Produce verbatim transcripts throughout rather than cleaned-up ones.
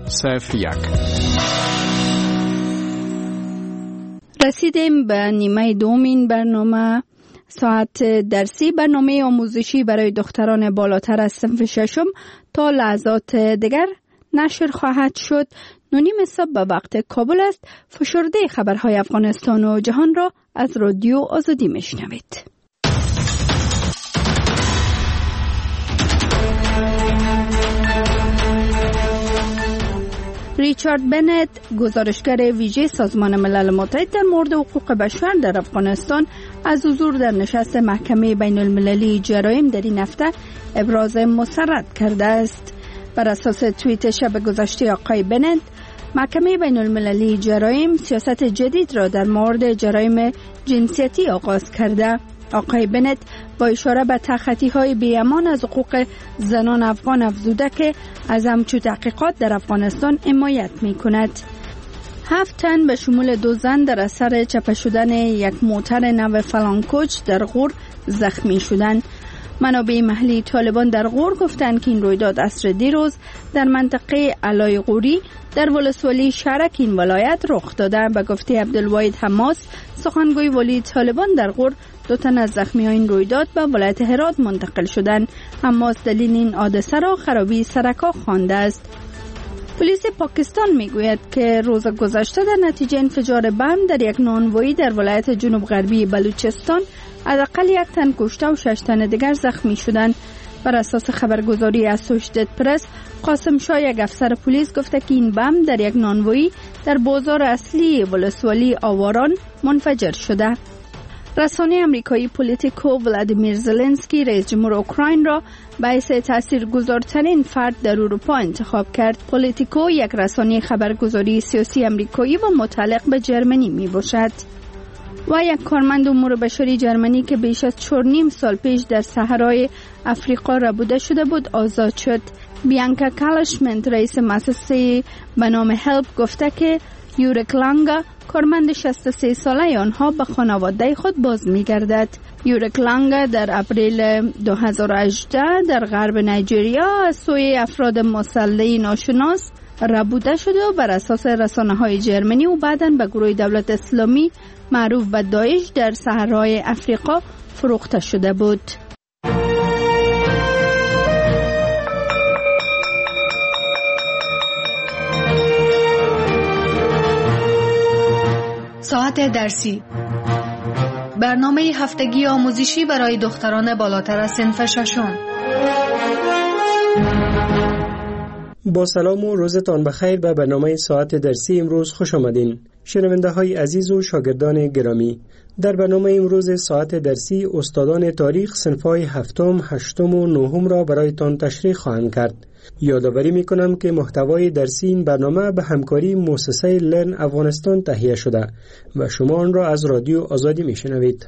صفر یک. رسیدیم به نیمه دومین برنامه ساعت درسی. برنامه آموزشی برای دختران بالاتر از صنف ششم تا لحظات دیگر نشر خواهد شد. نونیم صبح به وقت کابل است. فشرده خبرهای افغانستان و جهان را از رادیو آزادی میشنوید. ریچارد بنت، گزارشگر ویژه سازمان ملل متحد در مورد حقوق بشر در افغانستان، از حضور در نشست محکمه بین المللی جرایم در این هفته ابراز مسرت کرده است. بر اساس توییت شب گذشته آقای بنت، محکمه بین المللی جرایم سیاست جدید را در مورد جرایم جنسیتی آغاز کرده. آقای بنت با اشاره به تخطی‌های بی‌امان از حقوق زنان افغان افزوده که از همچون تحقیقات در افغانستان حمایت می‌کند. هفت تن به شمول دو زن در اثر چپه شدن یک موتر نو فلانکوچ در غور زخمی شدند. منابع محلی طالبان در غور گفتند که این رویداد عصر دیروز در منطقه علای غوری در ولسوالی شرک این ولایت رخ داده. به گفته عبدالواحد حماس، سخنگوی ولی طالبان در غور، دو تن از زخمی ها این رویداد به ولایت هرات منتقل شدند. حماس دلیل این حادثه را خرابی سرک‌ها خوانده است. پلیس پاکستان میگوید که روز گذشته در نتیجه انفجار بم در یک نانوایی در ولایت جنوب غربی بلوچستان حداقل یک تن کشته و شش تن دیگر زخمی شدند. بر اساس خبرگزاری اسوشیتد پرس، قاسم شاه، یک افسر پلیس، گفته که این بم در یک نانوایی در بازار اصلی ولسوالی آواران منفجر شده. رسانه امریکایی پولیتیکو ولادیمیر زلنسکی رئیس جمهور اوکراین را به حیث تاثیرگذارترین فرد در اروپا انتخاب کرد. پولیتیکو یک رسانه خبرگزاری سیاسی امریکایی و متعلق به جرمنی می باشد. و یک کارمند امور بشری جرمنی که بیش از چهار نیم سال پیش در صحرای افریقا ربوده شده بود آزاد شد. بیانکا کالشمنت، رئیس مؤسسه به نام هلپ، گفته که یورک لانگا، کارمند شصت و سه ساله آنها، به خانواده خود باز می‌گردد. یورک لانگا در اپریل دو هزار و هجده در غرب نایجریا از سوی افراد مسلح ناشناس ربوده شده و بر اساس رسانه‌های جرمنی و بعداً به گروه دولت اسلامی معروف به داعش در صحرای افریقا فروخته شده بود. ساعت درسی، برنامه هفتگی آموزشی برای دختران بالاتر از صنف ششم. با سلام و روزتان بخیر به برنامه ساعت درسی امروز خوش آمدین. شنونده های عزیز و شاگردان گرامی، در برنامه امروز ساعت درسی استادان تاریخ صنف‌های هفتم، هشتم و نهم را برایتان تشریح خواهند کرد. یادآوری می‌کنم که محتوای درسی این برنامه به همکاری مؤسسه لرن افغانستان تهیه شده و شما آن را از رادیو آزادی می‌شنوید.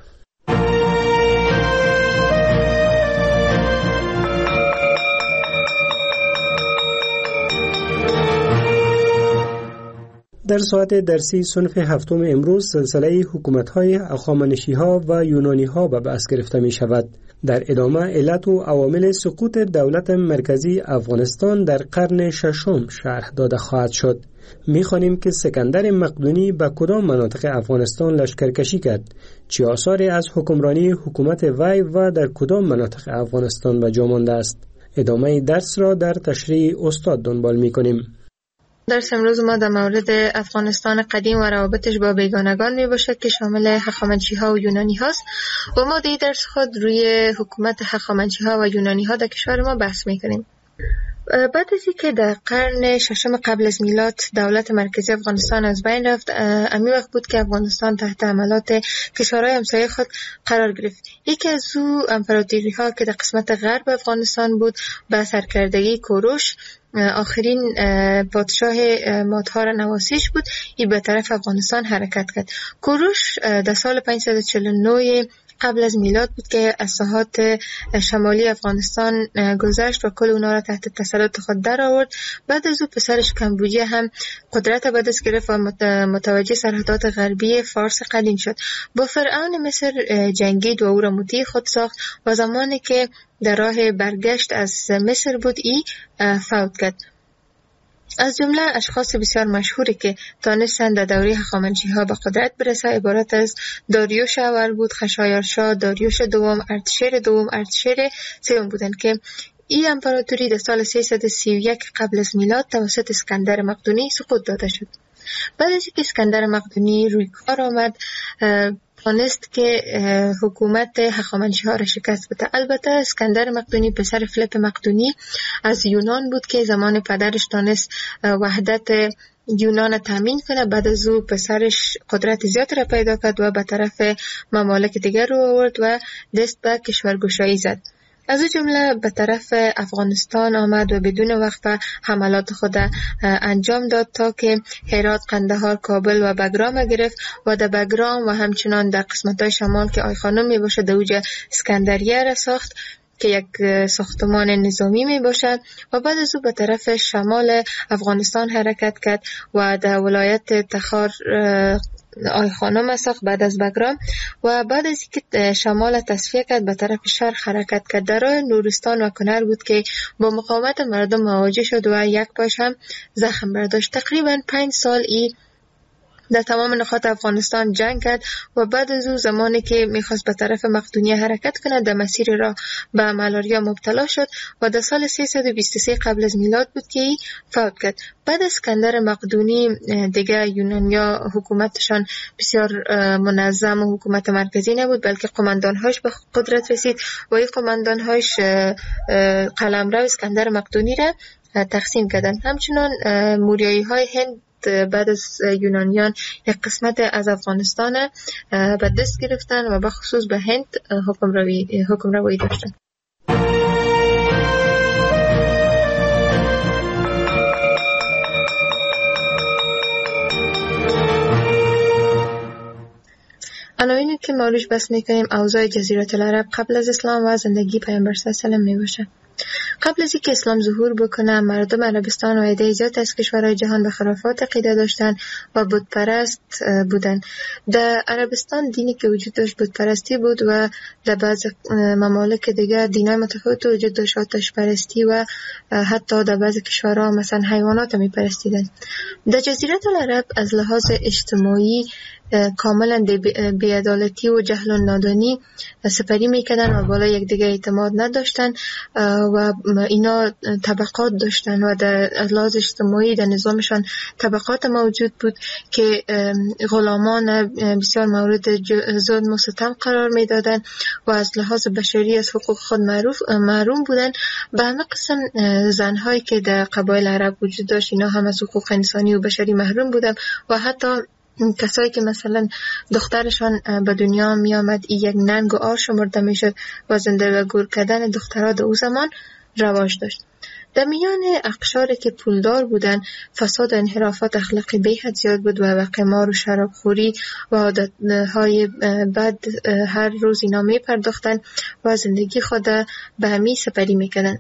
در ساعت درسی صنف هفتم امروز سلسله حکومت‌های هخامنشی‌ها و یونانی‌ها به بحث گرفته می‌شود. در ادامه علت و عوامل سقوط دولت مرکزی افغانستان در قرن ششم شرح داده خواهد شد. می‌خوانیم که سکندر مقدونی به کدام مناطق افغانستان لشکرکشی کرد، چه آثاری از حکمرانی حکومت وی و در کدام مناطق افغانستان به جا مانده است. ادامه درس را در تشریح استاد دنبال می‌کنیم. درس امروز ما در مورد افغانستان قدیم و روابطش با بیگانگان می باشد که شامل هخامنشی ها و یونانی هاست و ما در درس خود روی حکومت هخامنشی ها و یونانی ها در کشور ما بحث می کنیم. بعد از اینکه در قرن ششم قبل از میلاد دولت مرکزی افغانستان از بین رفت، امی وقت بود که افغانستان تحت حملات کشورهای همسایه خود قرار گرفت. یکی از او امپراتوری ها که در قسمت غرب افغانستان بود به سرکردگی کوروش، آخرین پادشاه مادها نواسیش بود، این به طرف افغانستان حرکت کرد. کوروش در سال پانصد و چهل و نه قبل از میلاد بود که از ساحات شمالی افغانستان گذشت و کل اونا را تحت تسلط خود در آورد. بعد از او پسرش کمبوجیه هم قدرت به دست گرفت و متوجه سرحدات غربی فارس قدیم شد. با فرعون مصر جنگید و او را مطیع خود ساخت و زمانی که در راه برگشت از مصر بود ای فوت کرد. از جمله اشخاص بسیار مشهوری که تانستند در دوره هخامنشی‌ها به قدرت برسه عبارت از داریوش اول بود، خشایارشا، داریوش دوم، ارتشیر دوم، ارتشیر سوم بودند که این امپراتوری در سال سیصد و سی و یک قبل از میلاد توسط اسکندر مقدونی سقوط داده شد. بعد از اینکه اسکندر مقدونی روی کار آمد، تانست که حکومت هخامنشی‌ها را شکست بده. البته اسکندر مقدونی پسر فلیپ مقدونی از یونان بود که زمان پدرش تانست وحدت یونان تامین کنه. بعد از او پسرش قدرت زیاد را پیدا کرد و به طرف ممالک دیگر رو آورد و دست به کشورگشایی زد. از او جمله به طرف افغانستان آمد و بدون وقفه حملات خود انجام داد تا که هرات، قندهار، کابل و بگرام گرفت و در بگرام و همچنان در قسمت‌های شمال که آی خانم می باشد در اوج اسکندریه را ساخت که یک ساختمان نظامی می باشد و بعد از او به طرف شمال افغانستان حرکت کرد و در ولایت تخار آی خانم ساخت بعد از بگرام و بعد از اینکه شمال تصفیه کرد به طرف شرق حرکت کرد. در راه نورستان و کنر بود که با مقاومت مردم مواجه شد و یک پاش هم زخم برداشت. تقریبا پنج سال ای در تمام نقاط افغانستان جنگ کرد و بعد از او زمانی که میخواست به طرف مقدونیه حرکت کنه در مسیر را به مالاریا مبتلا شد و در سال سیصد و بیست و سه قبل از میلاد بود که ای فوت کرد. بعد از اسکندر مقدونی دیگه یونانیا حکومتشان بسیار منظم و حکومت مرکزی نبود، بلکه قماندانهاش به قدرت رسید و این قماندانهاش قلمرو اسکندر مقدونی را تقسیم کردن. همچنان موریایی های هند بعد از یونانیان یک قسمت از افغانستان به دست گرفتن و به خصوص به هند حکم روی حکم روی داشتن. عناوینی که ما روش بحث میکنیم اوضاع جزیره العرب قبل از اسلام و زندگی پیامبر صلی الله علیه و آله می باشه. قبل از اینکه اسلام ظهور بکنه مردم عربستان و عده زیاد از کشورهای جهان به خرافات عقیده داشتن و بت پرست بودن. در عربستان دینی که وجود داشت بت پرستی بود و در بعض ممالک دیگر دینای متفاوت وجود داشت، آتش پرستی و حتی در بعض کشورها مثلا حیوانات می پرستیدن. در جزیره العرب از لحاظ اجتماعی کاملا بی‌عدالتی و جهل و نادانی سپری میکردن و بالا یک دیگه اعتماد نداشتن و اینا طبقات داشتن و در لحاظ اجتماعی در نظامشان طبقات موجود بود که غلامان بسیار مورد ظلم و ستم قرار میدادن و از لحاظ بشری از حقوق خود معروف محروم بودن. به همه قسم زنهایی که در قبایل عرب وجود داشت اینا هم از حقوق انسانی و بشری محروم بودن و حتی کسایی که مثلا دخترشان به دنیا می آمد ای یک ننگ و آر شمرده می شد و زنده و گور کردن دخترها در او زمان رواج داشت. در میان اقشاری که پولدار بودن فساد و انحرافات اخلاقی به حد زیاد بود و قمار و شرابخوری و عادتهای بد هر روز اینا می پرداختن و زندگی خود به همی سپری می کردن.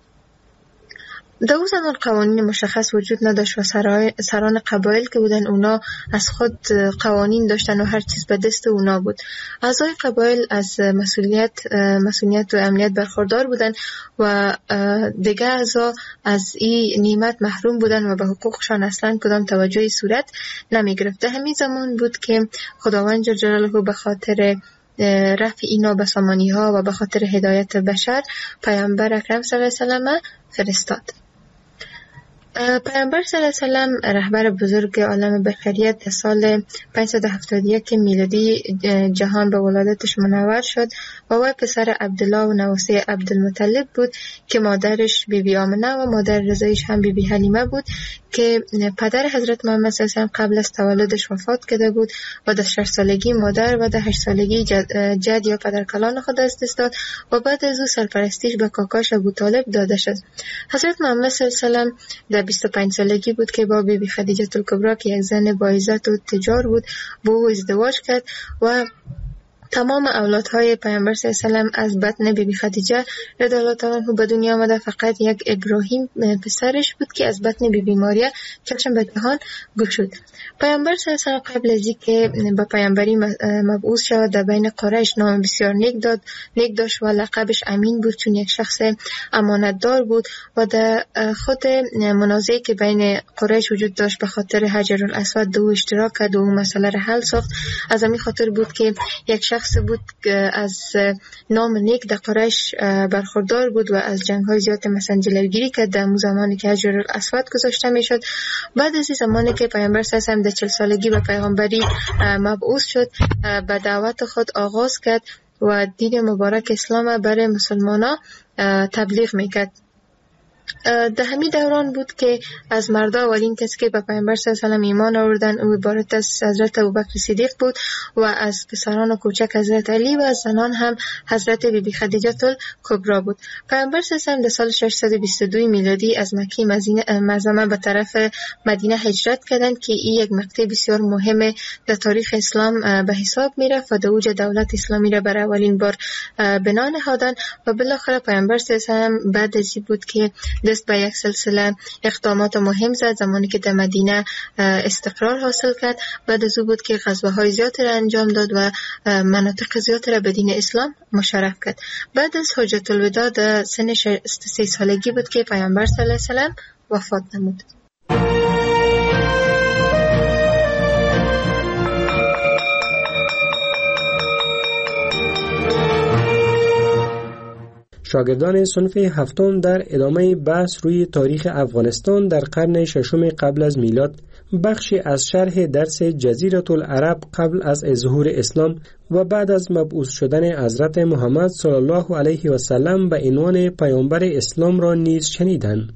در اون زمان قوانین مشخص وجود نداشت و سران قبایل که بودن اونا از خود قوانین داشتن و هر چیز به دست اونا بود. اعضای قبایل از مسئولیت مسئولیت و امنیت برخوردار بودن و دیگه اعضا از این نعمت محروم بودن و به حقوقشان اصلا کدام توجهی صورت نمی گرفت. همین زمان بود که خداوند جل جلاله به خاطر رفع اینا به سامانی ها و به خاطر هدایت بشر پیامبر اکرم صلی الله علیه و آله فرستاد. پیامبر صلی الله علیه و آله رهبر بزرگ عالم بشریت در سال پانصد و هفتاد و یک میلادی جهان به ولادتش منور شد و وی پسر عبدالله و نواسه عبدالمطلب بود که مادرش بی بی آمنه و مادر رضایش هم بی بی حلیمه بود که پدر حضرت محمد صلی الله علیه و آله قبل از تولدش وفات کرده بود و در شش سالگی مادر و در هشت سالگی جد, جد یا پدرکلان خود از دست داد و بعد از او سرپرستیش به کاکاش ابو طالب داده شد. حضرت محمد صلی الله علیه و آله در بیست و پنج سالگی بود که با بی بی خدیجه الکبری که یک زن با عزت و تجار بود با او ازدواج کرد و تمام اولادهای پیامبر صلی الله علیه و آله از بطن بیبی خدیجه رضی الله تعالی عنها به دنیا آمده. فقط یک ابراهیم پسرش بود که از بطن بیبی ماریا چشم به جهان گشود. پیامبر صلی الله علیه و آله قبل از اینکه به پیامبری مبعوث شود در بین قریش نام بسیار نیک داد نیک داشت و لقبش امین بود، چون یک شخص امانتدار بود و در خود منازعه که بین قریش وجود داشت به خاطر حجر الاسود دو اشتراک کرد و اون مسئله را حل ساخت. از همین خاطر بود که یک شخص بود از نام نیک در قریش برخوردار بود و از جنگ‌های زیاد مثلا جلوگیری کرد در زمانی که حجر الاسود گذاشته میشد. بعد از این زمانی که پیامبر صلی الله علیه و آله در چهل سالگی به پیغمبری مبعوث شد، به دعوت خود آغاز کرد و دین مبارک اسلام برای مسلمانان تبلیغ میکرد. در همین دوران بود که از مردا اولین کسی که به پیامبر صلی الله علیه و آله ایمان آوردن او عبارت از حضرت ابوبکر صدیق بود و از پسران و کوچک حضرت علی و از زنان هم حضرت بیبی خدیجه الکبری بود. پیامبر صلی الله علیه و آله در سال ششصد و بیست و دو میلادی از مکه معظمه به طرف مدینه هجرت کردند که این یک مقطع بسیار مهم در تاریخ اسلام به حساب میرفت و در اوج دولت اسلامی را برای اولین بار بنا نهادند و بالاخره پیامبر صلی الله علیه و آله بعد از این بود که دست به یک سلسله اقدامات مهم زد. زمانی که در مدینه استقرار حاصل کرد، بعد از او بود که غزوه‌های زیادی را انجام داد و مناطق زیادی را به دین اسلام مشرف کرد. بعد از حجت الوداع در سن شصت و سه سالگی بود که پیامبر صلی الله علیه و آله وفات نمود. شاگردان صنف هفتم در ادامه بحث روی تاریخ افغانستان در قرن ششم قبل از میلاد بخشی از شرح درس جزیره العرب قبل از ظهور اسلام و بعد از مبعوث شدن حضرت محمد صلی الله علیه و سلم به عنوان پیامبر اسلام را نیز شنیدند.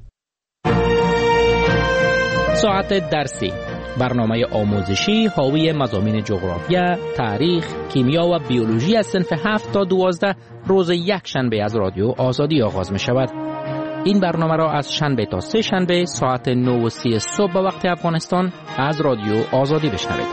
ساعت درسی، برنامه آموزشی حاوی مضامین جغرافیا، تاریخ، کیمیا و بیولوژی از صنف هفت تا دوازده روز یک شنبه از رادیو آزادی آغاز می شود. این برنامه را از شنبه تا سه شنبه ساعت نه و سی صبح به وقت افغانستان از رادیو آزادی بشنوید.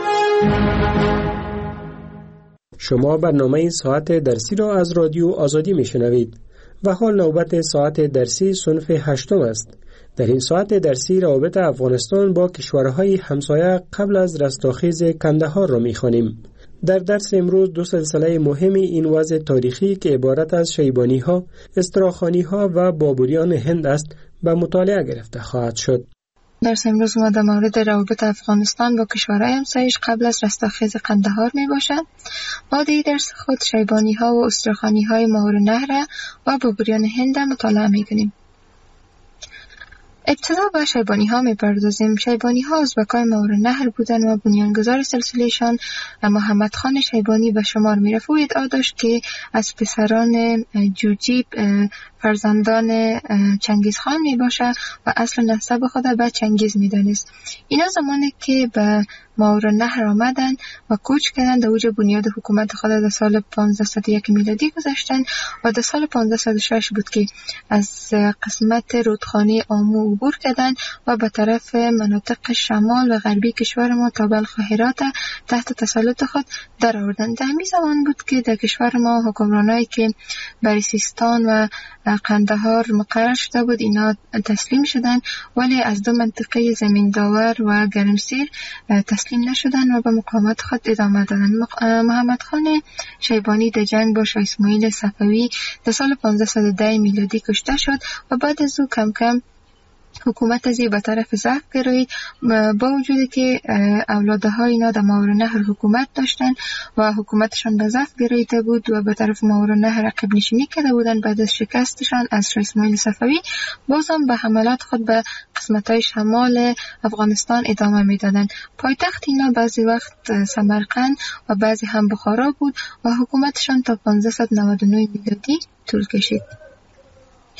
شما برنامه ساعت درسی را از رادیو آزادی می شنوید و حال نوبت ساعت درسی صنف هشتم است. در این ساعت درسی روابط افغانستان با کشورهای همسایه قبل از رستاخیز کندهار را می‌خوانیم. در درس امروز دو سلسله مهم این وضع تاریخی که عبارت از شیبانی‌ها، استراخانی‌ها و بابریان هند است به مطالعه گرفته خواهد شد. درس امروز ما در مورد روابط افغانستان با کشورهای همسایش قبل از رستاخیز قندهار می باشد. ما در درس خود شیبانی‌ها و استراخانی‌های ماورالنهر و بابریان هند مطالعه می‌کنیم. ابتدا به شیبانی ها می پردازیم. شیبانی ها ازبکای ماورالنهر بودند و بنیانگذار سلسلهشان محمد خان شیبانی به شمار می رفت و ادعا داشت که از پسران جوجیب فرزندان چنگیز خان می باشه و اصل نسب خود به چنگیز می دانست. اینا زمانی که به ماورالنهر آمدن و کوچ کردن در اوج بنیاد حکومت خود در سال پانزده صد و یک میلادی گذاشتن و در سال پانزده صد و شش بود که از قسمت رودخانه آمو عبور کردن و به طرف مناطق شمال و غربی کشور ما تا بلخ و هرات تحت تسلط خود در آوردن. در همین زمان بود که در کشور ما حکمرانایی که بر سیستان و قندهار مقرر شده بود اینا تسلیم شدن، ولی از دو منطقه زمین داور و گرمسیر تسلیم نشدن و به مقاومت خود ادامه دادن. محمد خان شیبانی در جنگ با شاه اسماعیل صفوی در سال پانزده صد و ده میلادی کشته شد و بعد از او کم کم حکومت ازی به طرف ضعف گرایید، با وجودی که اولادهای اینا در ماورالنهر حکومت داشتن و حکومتشان به ضعف گراییده بود و به طرف ماورالنهر عقب نشینی کرده بودن. بعد از شکستشان از شاه اسماعیل صفوی بازم به حملات خود به قسمت‌های شمال افغانستان ادامه میدادند. پایتخت اینا بعضی وقت سمرقند و بعضی هم بخارا بود و حکومتشان تا پانزده صد و نود و نه میلادی طول کشید.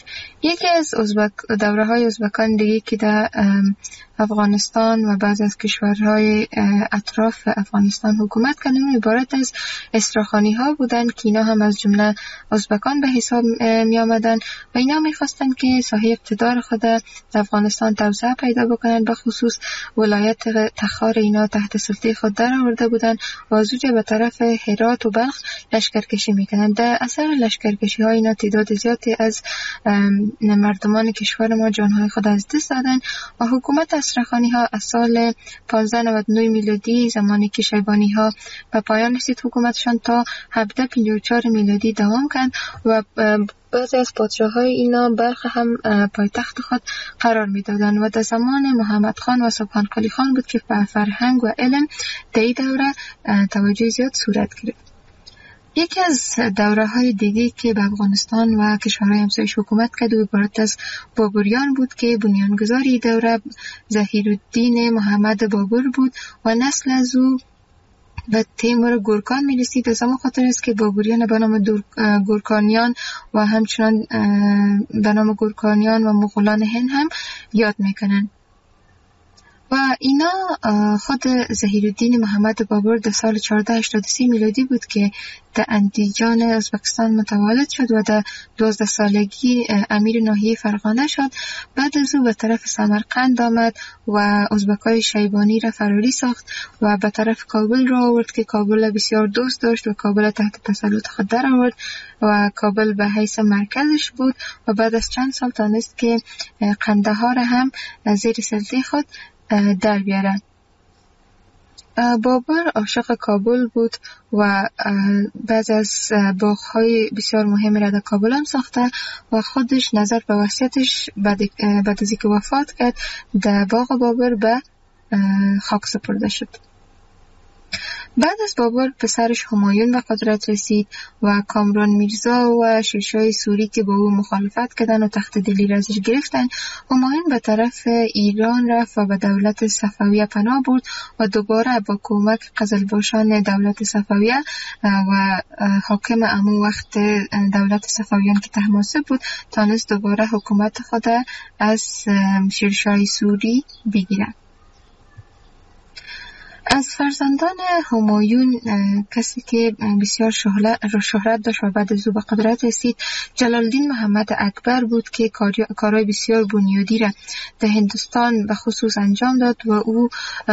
یکی از ازبک دوره های ازبکان دیگه که در افغانستان و بعض از کشورهای اطراف افغانستان حکومت کردن عبارت از استراخانی ها بودن که اینا هم از جمله ازبکان به حساب می آمدن و اینا می خواستن که ساحه اقتدار خود در افغانستان توسعه پیدا بکنن. به خصوص ولایت تخار اینا تحت سلطه خود در آورده بودن و از اونجا به طرف هرات و بلخ لشکرکشی میکنن. در اثر لشکرکشی ها اینا تعداد زیادی از مردمان کشور ما جانهای خود از دست دادن و حکومت استراخانی ها از سال پانزده نود و نه میلادی زمانی که شیبانی ها به پایان رسید حکومتشان تا هفده پنجاه و چهار میلادی دوام کرد و بعضی از پادشاه‌های اینا بلخ هم پایتخت خود قرار میدادند و در زمان محمد خان و سبحان قلی خان بود که به فرهنگ و علم در این دوره توجه زیاد صورت گرفت. یکی از دوره های دیگه که به افغانستان و کشورهای همسایش حکومت کرد و عبارت از بابریان بود که بنیانگذاری دوره ظهیرالدین محمد بابر بود و نسل از او به تیمور گورکان می رسید. از همون خاطر است که بابریان به نام گورکانیان و همچنان به نام گورکانیان و مغولان هند هم یاد میکنن. و اینا خود ظهیرالدین محمد بابر در سال چهارده هشتاد و سه میلادی بود که در اندیجان ازبکستان متولد شد و در دوازده سالگی امیر ناحیه فرغانه شد. بعد از او به طرف سمرقند آمد و ازبکای شیبانی را فراری ساخت و به طرف کابل را آورد که کابل بسیار دوست داشت و کابل تحت تسلط خود در آورد و کابل به حیث مرکزش بود و بعد از چند سال تانست که قندهار هم زیر سلطه خود در بیاره. بابر عاشق کابل بود و بعض از باغ‌های بسیار مهم را در کابل هم ساخته و خودش نظر به وصیتش بعد از اینکه وفات کرد در باغ بابر به خاک سپرده شد. بعد از بابر پسرش همایون به قدرت رسید و کامران میرزا و شیرشاه سوری که با او مخالفت کردن و تخت دلی را ازش گرفتن. همایون به طرف ایران رفت و به دولت صفویه پناه برد و دوباره با کمک قزلباشان دولت صفویه و حاکم امو وقت دولت صفویان که طهماسب بود تانست دوباره حکومت خود از شیرشاه سوری بگیرد. از فرزندان همایون کسی که بسیار شهرت داشت و بعد از او به قدرت رسید جلالالدین محمد اکبر بود که کارهای بسیار بنیادی را در هندوستان به خصوص انجام داد و او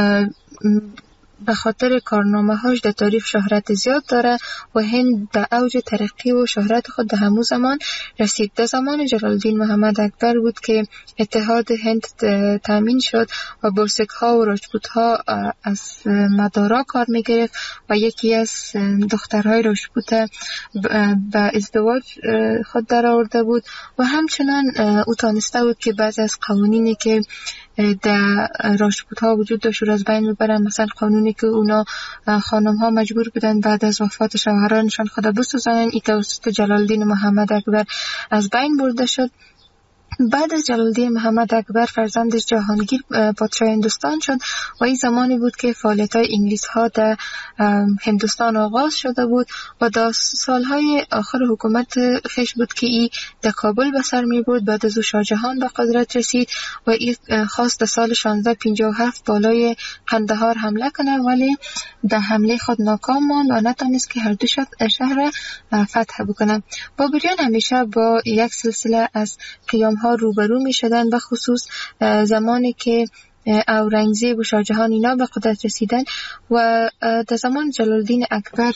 به خاطر کارنامه هاش در تاریخ شهرت زیاد داره و هند در اوج ترقی و شهرت خود در همون زمان رسید. در زمان جلالالدین محمد اکبر بود که اتحاد هند تامین شد و بورسک ها و راجپوت ها از مدارا کار می گرفت و یکی از دخترهای راجپوت به ازدواج خود در آورده بود و همچنان او تانسته بود که بعضی از قوانینی که در راجپوت ها وجود داشت از بین ببرن. مثلا قانونی که اونا خانم ها مجبور بودن بعد از وفات شوهرانشان خود بسوزانن این توسط جلالالدین محمد اکبر از بین برده شد. بعد از جلالالدین محمد اکبر فرزندش جهانگیر پادشاه هندوستان شد و این زمانی بود که فعالیت‌های انگلیس ها در هندوستان آغاز شده بود و در سالهای آخر حکومت خیش بود که این در کابل به سر می برد. بعد از او شاه جهان به قدرت رسید و این خواست در سال شانزده پنجاه و هفت بالای قندهار حمله کنه ولی در حمله خود ناکام ماند و نتونست که هر دو شهر فتح بکنه. بابریان همیشه با یک سلسله از قیام ها روبرو می شدن به خصوص زمانی که اورنگزیب و شاه جهان اینا به قدرت رسیدن و در زمان جلالالدین اکبر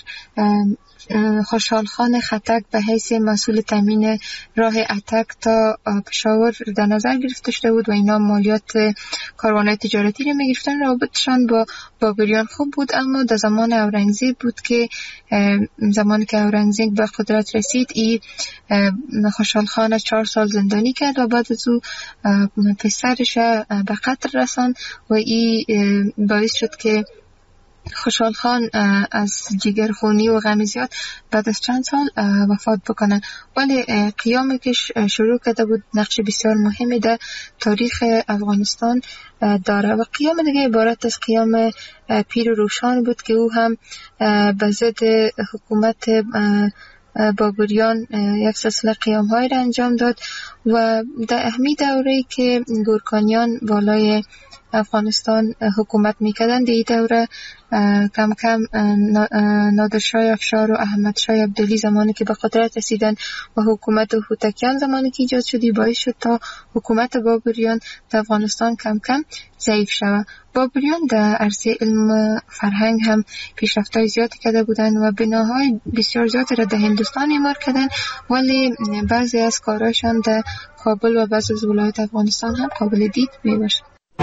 خوشحال خان خټک به حیث مسئول تامین راه اتک تا پشاور در نظر گرفته شده بود و اینا مالیات کاروان‌های تجارتی رو می‌گرفتن. رابطشان با بابریان خوب بود اما در زمان اورنگزیب بود که زمانی که اورنگزیب به قدرت رسید این خوشحال خان چهار سال زندانی کرد و بعد از او پسرش به قتل رساند و این باعث شد که خوشحال خان از جگرخونی و غم زیاد بعد از چند سال وفات بکنه. ولی قیامی که شروع کرده بود نقش بسیار مهمی در تاریخ افغانستان داره و قیام دیگه عبارت از قیام پیر روشان بود که او هم به ضد حکومت بابریان یک سلسله قیام های را انجام داد و در اهمی دوره که گورکانیان بالای افغانستان حکومت میکردن، در این دوره کم کم نادرشاه افشار و احمد شاه عبدالی زمانی که به قدرت رسیدن و حکومت هوتکیان زمانی که ایجاد شد، باعث شد تا حکومت بابریان در افغانستان کم کم ضعیف شود. بابریان در عرصه علم فرهنگ هم پیشرفت‌های زیادی کرده بودند و بناهای بسیار زیادی را در هندوستان اعمار کردند، ولی بعضی از کارهاشان در کابل و بعضی از ولایات افغانستان هم قابل دید میباشد.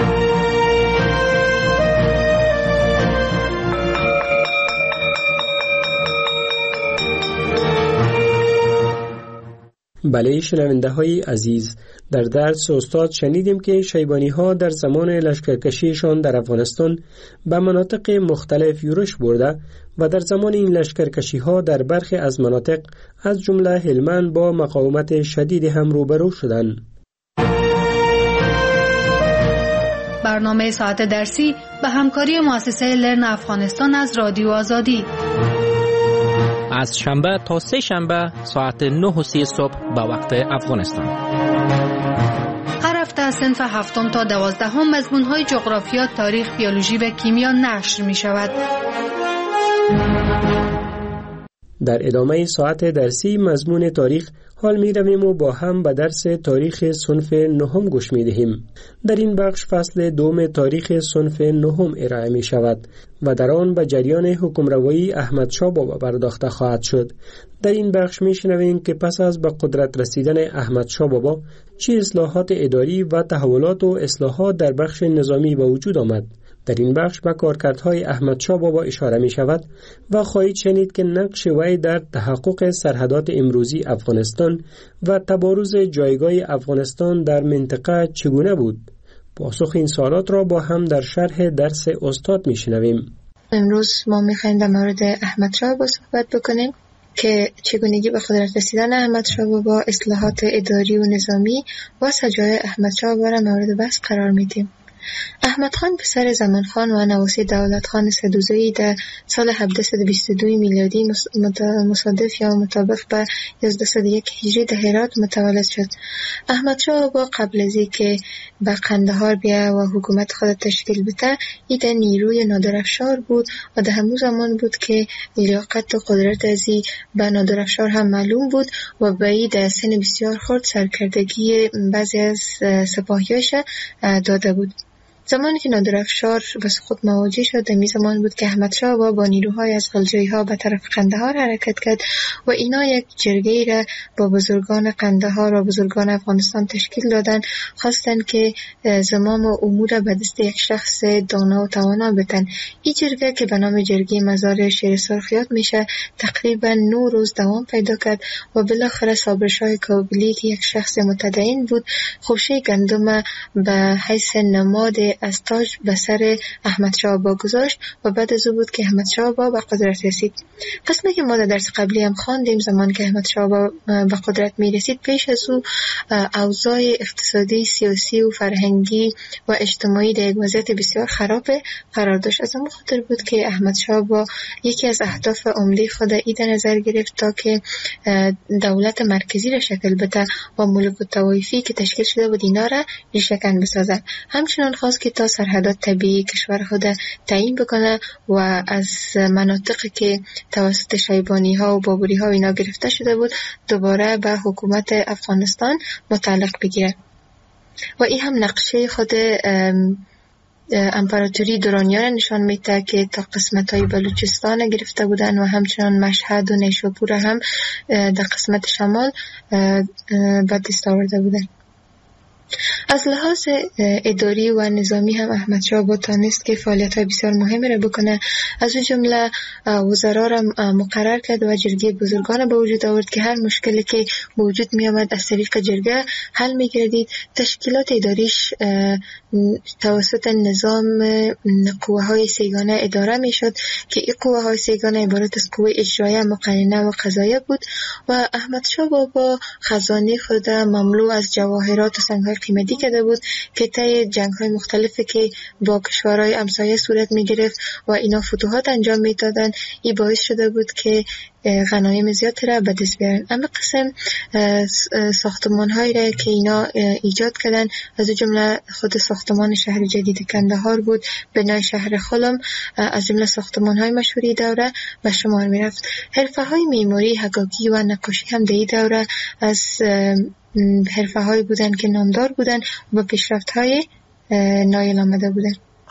بله شنونده های عزیز، در درس استاد شنیدیم که شیبانی ها در زمان لشکرکشیشان در افغانستان به مناطق مختلف یورش برده و در زمان این لشکرکشی ها در برخی از مناطق از جمله هلمند با مقاومت شدید هم روبرو شدند. برنامه ساعت درسی به همکاری مؤسسه لرن افغانستان از رادیو آزادی از شنبه تا سه شنبه ساعت نه و سی صبح به وقت افغانستان. هر هفته از صنف هفتم تا دوازدهم مضمون‌های جغرافیا، تاریخ، بیولوژی و کیمیا نشر می شود. در ادامه ساعت درسی مضمون تاریخ حال می رویم و با هم به درس تاریخ صنف نهم گوش می دهیم. در این بخش فصل دوم تاریخ صنف نهم ارائه می شود و در آن به جریان حکمروایی احمد شاه بابا پرداخته خواهد شد. در این بخش می شنویم که پس از به قدرت رسیدن احمد شاه بابا چه اصلاحات اداری و تحولات و اصلاحات در بخش نظامی به وجود آمد. در این بخش به کارکردهای احمد شاه بابا اشاره می شود و خواهید شنید که نقش وی در تحقق سرحدات امروزی افغانستان و تبارز جایگاه افغانستان در منطقه چگونه بود. پاسخ این سوالات را با هم در شرح درس استاد می شنویم. امروز ما می خواهیم در مورد احمد شاه بابا صحبت بکنیم که چگونگی به قدرت رسیدن احمد شاه بابا، اصلاحات اداری و نظامی و سجای احمد شاه بابا را مورد بحث قرار میدیم. احمد خان پسر زمان خان و نواسی دولت خان سدوزایی در سال هفتصد و بیست و دو میلادی مصادف یا مطابق به یازده و یک هجری در هرات متولد شد. احمد شاه بابا قبل از اینکه به قندهار بیا و حکومت خود تشکیل بده، ایده نیروی نادرافشار بود و در همون زمان بود که لیاقت و قدرت ازی به نادرافشار هم معلوم بود و به ای در سن بسیار خرد سرکردگی بعضی از سپاهیاش داده بود. زمانی که نادرافشار به سقوط مواجه شد، در می زمان بود که احمد شاه بابا با نیروهای از غلجایی ها به طرف قندهار حرکت کرد و اینا یک جرگه را با بزرگان قندهار و بزرگان افغانستان تشکیل دادن، خواستند که زمام و امور به دست یک شخص دانا و توانا بدن. این جرگه که به نام جرگه مزار شیر سرخ یاد میشه تقریبا نه روز دوام پیدا کرد و بالاخره صابرشاه کابلی که یک شخص متدین بود، خوشه گندم به حیث نماد از تاج به سر احمد شاه بابا گذاشت و بعد از او بود که احمد شاه بابا به قدرت رسید. قسمی که ما در درس قبلی هم خواندیم، زمان که احمد شاه بابا به قدرت می رسید، پیش از او اوضاع اقتصادی، سیاسی و فرهنگی و اجتماعی در یک وضعیت بسیار خراب قرار داشت. از اون خاطر بود که احمد شاه بابا یکی از اهداف عمده خود ای در نظر گرفت تا که دولت مرکزی را شکل بده و ملوک الطوایفی که تشکیل شده بود اینا را ریشه‌کن بسازد. همچنان خواست که تا سرحدات طبیعی کشور خود تعیین بکنه و از مناطقی که توسط شیبانی ها و بابری ها اینا گرفته شده بود دوباره به حکومت افغانستان متعلق بگیره. و این هم نقشه خود امپراتوری درانیان نشان میده که تا قسمت های بلوچستان گرفته بودن و همچنان مشهد و نیشابور هم در قسمت شمال به دست آورده بودن. از لحاظ اداری و نظامی هم احمد شاه بابا تانست که فعالیت‌های بسیار مهمی را بکنه. از اون جمله وزرا را مقرر کرد و جرگه بزرگان به وجود آورد که هر مشکلی که به وجود می آمد از طریق جرگه حل می گردید. تشکیلات اداریش توسط نظام قوه های سیگانه اداره می شد که این قوه های سیگانه عبارت از قوه اجرایه، مقننه و قضاییه بود و احمد شاه بابا خزانه خود مملو از جواهرات و سنگ‌های قیمتی کرده بود که طی جنگ‌های مختلفی که با کشورهای همسایه صورت می‌گرفت و اینا فتوحات انجام می‌دادن. این باعث شده بود که غنایم زیاد را به دست بیارن. اما قسم ساختمان هایی را که اینا ایجاد کردن، از جمله خود ساختمان شهر جدید کندهار بود، بنای شهر خلم، از جمله ساختمان های مشهوری دوره به شمار می رفت. حرفه های معماری، حکاکی و نقاشی هم در این دوره از حرفه های بودن که نامدار بودن و به پیشرفت های نایل آمده بودن.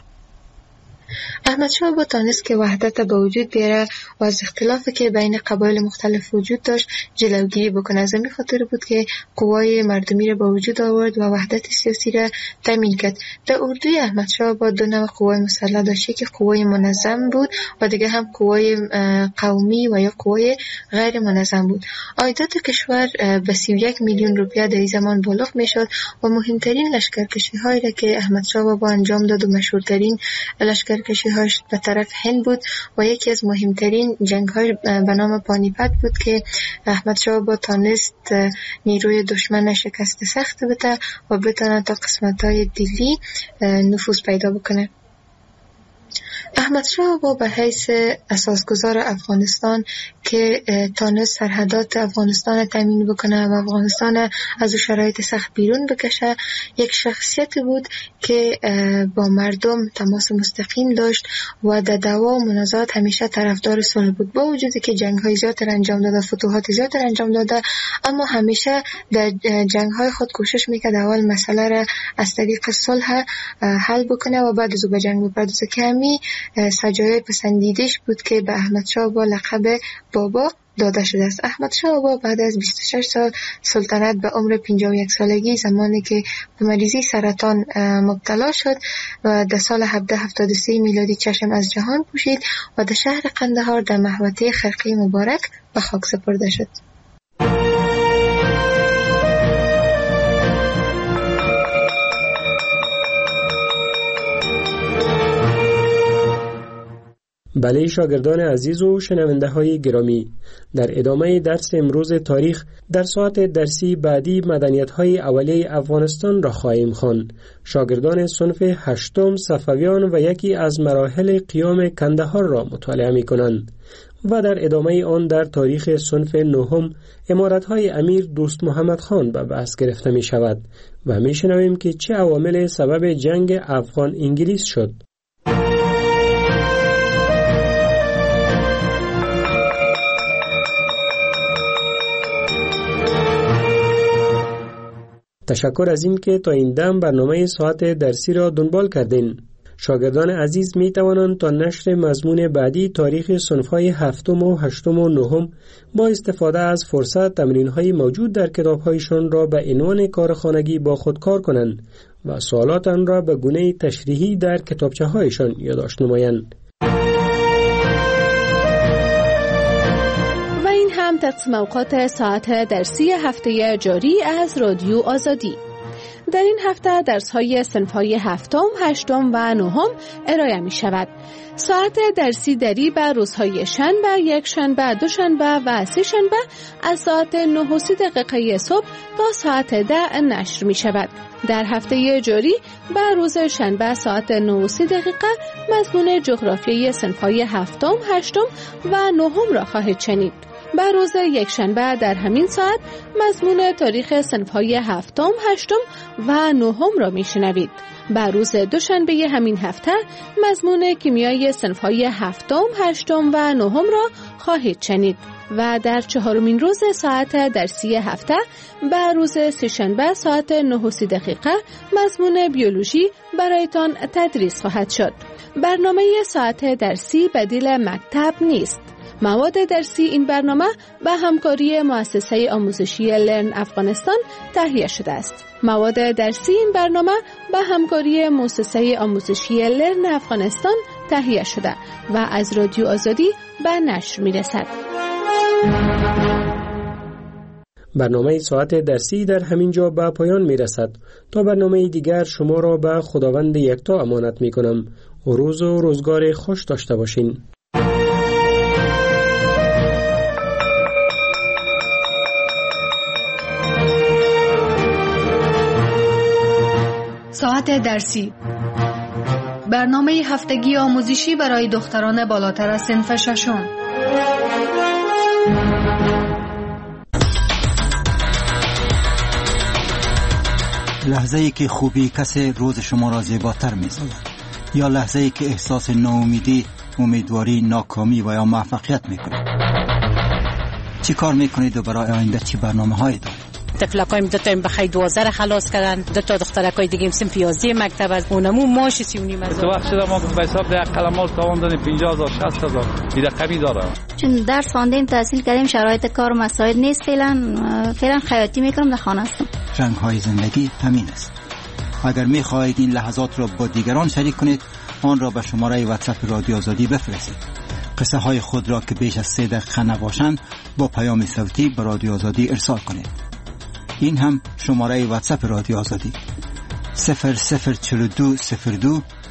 احمد شاه با تانست که وحدت به وجود بیاره و از اختلافی که بین قبایل مختلف وجود داشت جلوگیری بکنه. از همین خاطر بود که قوای مردمی را به وجود آورد و وحدت سیاسی را تامین کرد. در اردوی احمد شاه با دو نوع قوای مسلح داشت، که قوای منظم بود و دیگه هم قوای قومی و یا قوای غیر منظم بود. عایدات کشور به سی و یک میلیون روپیه در این زمان بالغ میشد و مهمترین لشکرکشی هایی را که احمد شاه با انجام داد و مشهورترین لشکر کشی‌هاش به طرف هند بود و یکی از مهمترین جنگ‌های به نام پانیپت بود که احمد شاه با تانست نیروی دشمن شکست سخت بده و بتونه تا قسمت‌های دلی نفوذ پیدا بکنه. احمد شاه با به حیث اساسگزار افغانستان که تانست سرحدات افغانستان تامین بکنه و افغانستان از شرایط سخت بیرون بکشه، یک شخصیت بود که با مردم تماس مستقیم داشت و در دعوا و منازعات همیشه طرفدار صلح بود. با وجودی که جنگ‌های زیاد انجام داده، فتوحات زیاد انجام داده، اما همیشه در جنگ‌های خود کوشش میکرد اول مسئله را از طریق صلح حل بکنه و بعد از او به جنگ بپردازه، که همین سجایای پسندیدش بود که به احمد شاه با لقب بابا داده شده است. احمد شاه بابا بعد از بیست و شش سال سلطنت به عمر پنجاه و یک سالگی، زمانی که به مریضی سرطان مبتلا شد و در سال هفده هفتاد و سه میلادی چشم از جهان پوشید و در شهر قندهار در محوطه خرقه مبارک به خاک سپرده شد. بله شاگردان عزیز و شنونده های گرامی، در ادامه درس امروز تاریخ در ساعت درسی بعدی مدنیت های اولیه افغانستان را خواهیم خواند. شاگردان صنف هشتم صفویان و یکی از مراحل قیام کندهار را مطالعه می کنند و در ادامه آن در تاریخ صنف نهم امارت های امیر دوست محمد خان به بحث گرفته می شود و می شنویم که چه عوامل سبب جنگ افغان انگلیس شد. تشکر از این که تا این دم برنامه ساعت درسی را دنبال کردین. شاگردان عزیز می توانند تا نشر مضمون بعدی تاریخ صنف‌های هفتم و هشتم و نهم با استفاده از فرصت تمرین‌های موجود در کتاب‌هایشان را به عنوان کارخانگی با خود کار کنند و سوالات آن را به گونه تشریحی در کتابچه‌هایشان یادداشت نمایند. هم تقسیم اوقات ساعت درسی هفته جاری از رادیو آزادی. در این هفته درس‌های صنف‌های هفتم، هشتم و نهم ارائه می شود. ساعت درسی دری به روزهای شنبه، یک شنبه، دو شنبه و سه شنبه از ساعت نه و سی دقیقه صبح تا ساعت ده نشر می شود. در هفته جاری به روز شنبه ساعت نه و سی دقیقه مضمون جغرافیای صنف‌های هفتم، هشتم و نهم را خواهید شنید. به روز یک شنبه در همین ساعت مضمون تاریخ صنف‌های هفتم، هشتم و نهم را میشنوید. به روز دوشنبه همین هفته مضمون کیمیای صنف‌های هفتم، هشتم و نهم را خواهید شنید و در چهارمین روز ساعت درسی هفته به روز سه‌شنبه ساعت نه و سی دقیقه مضمون بیولوژی برایتان تدریس خواهد شد. برنامه ساعت درسی بدیل مکتب نیست. مواد درسی این برنامه به همکاری مؤسسه آموزشی لرن افغانستان تهیه شده است. مواد درسی این برنامه به همکاری مؤسسه آموزشی لرن افغانستان تهیه شده و از رادیو آزادی به نشر می رسد. برنامه ساعت درسی در همین جا به پایان می رسد. تا برنامه دیگر شما را به خداوند یکتا امانت می کنم. روز و روزگار خوش داشته باشین. ساعت درسی، برنامه هفتگی آموزشی برای دختران بالاتر از صنف ششم. لحظه ای که خوبی کسی روز شما را زیباتر می سازد، یا لحظه ای که احساس ناامیدی، امیدواری، ناکامی و یا موفقیت می کنید. چی کار می کنید و برای آینده چی برنامه هایی دارید؟ تفلکایم دو تا بخای دوازده خلاص کردن، دو تا دخترکای دیگه سن پیازی مکتب از اونمو ماش سی و نیم هزار. تو وقت شده ما به حساب ده قلمال تاوان دادیم پنجاه هزار شصت هزار این رقمی داره. چون درس خواندیم تحصیل کردیم شرایط کار مساعد نیست، فعلا فعلا خیاطی میکنم در خانه هستم. رنگ های زندگی همین است. اگر می خواهید این لحظات را با دیگران شریک کنید، آن را به شماره واتساپ رادیو آزادی بفرستید. قصه های خود را که بیش از سه دقیقه نباشند با پیام صوتی به رادیو آزادی ارسال کنید. این هم شماره واتساپ رادیو آزادی صفر صفر چهل و دو صفر دو